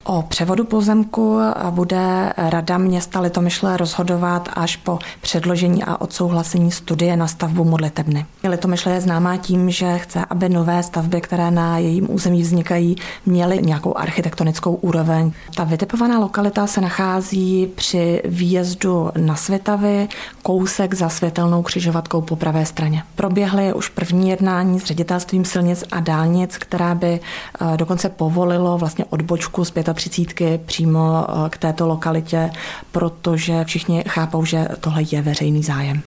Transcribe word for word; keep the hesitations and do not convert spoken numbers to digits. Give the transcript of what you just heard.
O převodu pozemku bude Rada města Litomyšle rozhodovat až po předložení a odsouhlasení studie na stavbu modlitebny. Litomyšle je známá tím, že chce, aby nové stavby, které na jejím území vznikají, měly nějakou architektonickou úroveň. Ta vytipovaná lokalita se nachází při výjezdu na Svitavy, kousek za světelnou křižovatkou po pravé straně. Proběhly už první jednání s ředitelstvím silnic a dálnic, která by dokonce povolilo vlastně odbočku z třicítky přímo k této lokalitě, protože všichni chápou, že tohle je veřejný zájem.